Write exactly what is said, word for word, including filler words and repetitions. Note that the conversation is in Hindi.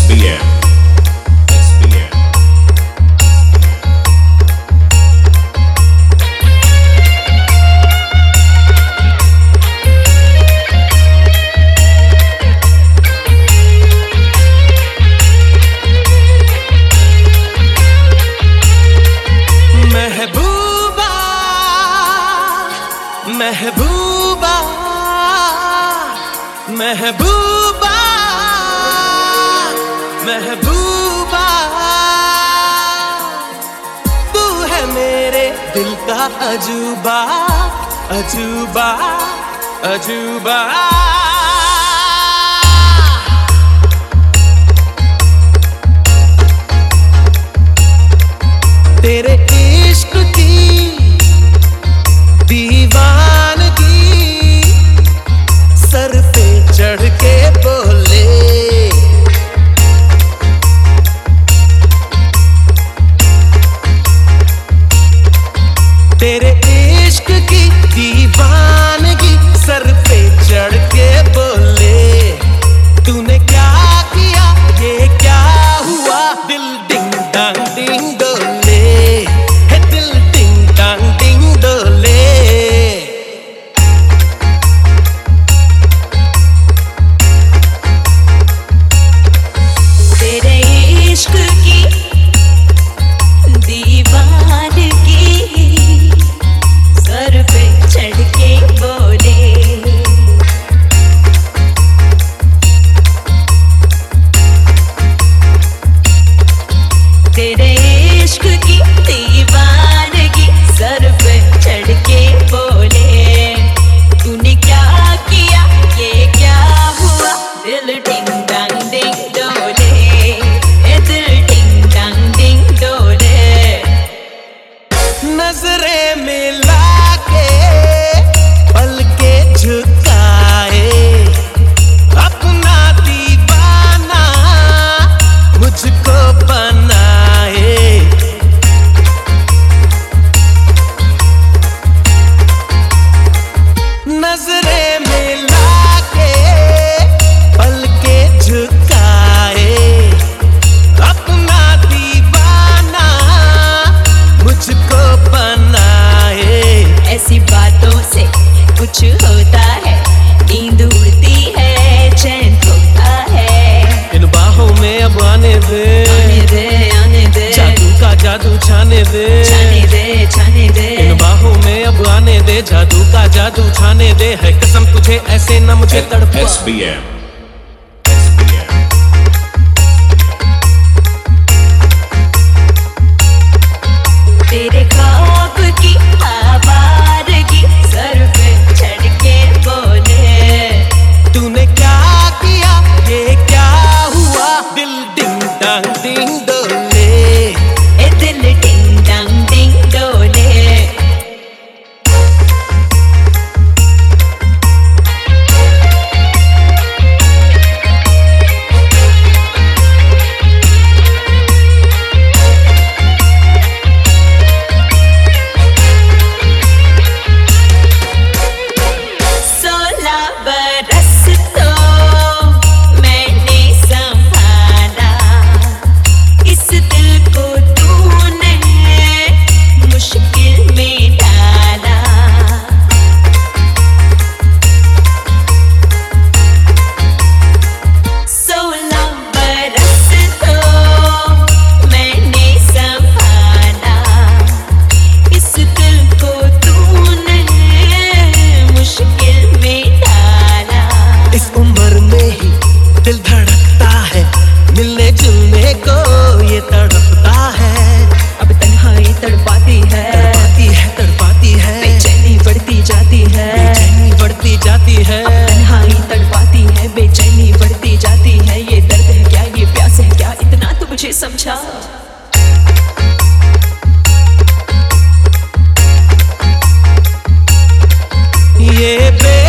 बी एम महबूबा महबूबा महबूबा महबूबा तू है मेरे दिल का अजूबा अजूबा अजूबा तेरे इश्क की दीवानगी सर पे चढ़ के बोले तेरे इश्क की दीवानगी सर पे चढ़ के बोले तूने क्या किया ये क्या हुआ दिल डिंग डांग डिंग डोले है दिल डिंग डांग डिंग डोले तेरे इश्क की दीवानगी सर पे चढ़ के बोले तेरे इश्क की दीवानगी सर पे चढ़ के बोले तूने क्या किया ये क्या हुआ दिल डिंग डांग डिंग डोले ए दिल डिंग डांग डिंग डोले नजरें मिला के पलके झुकाए अपना दीवाना मुझको बनाए नजरें मिला के पलके झुकाए अपना दीवाना मुझको बनाए ऐसी बातों से कुछ होता है नींद उड़ती है चैन खोता है इन बाहों में अब आने दे आने दे आने दे जादू का जादू छाने दे छाने दे छाने दे इन बाहों में अब आने दे जादू का जादू छाने दे है कसम तुझे ऐसे न मुझे तड़पा एस बी एम तेरे ख्वाब की आवारगी सर पे चढ़ के बोले तूने क्या किया ये क्या हुआ दिल डिंग डांग डिंग डोले ए दिल डिंग डांग डिंग डोले समझा। ये बे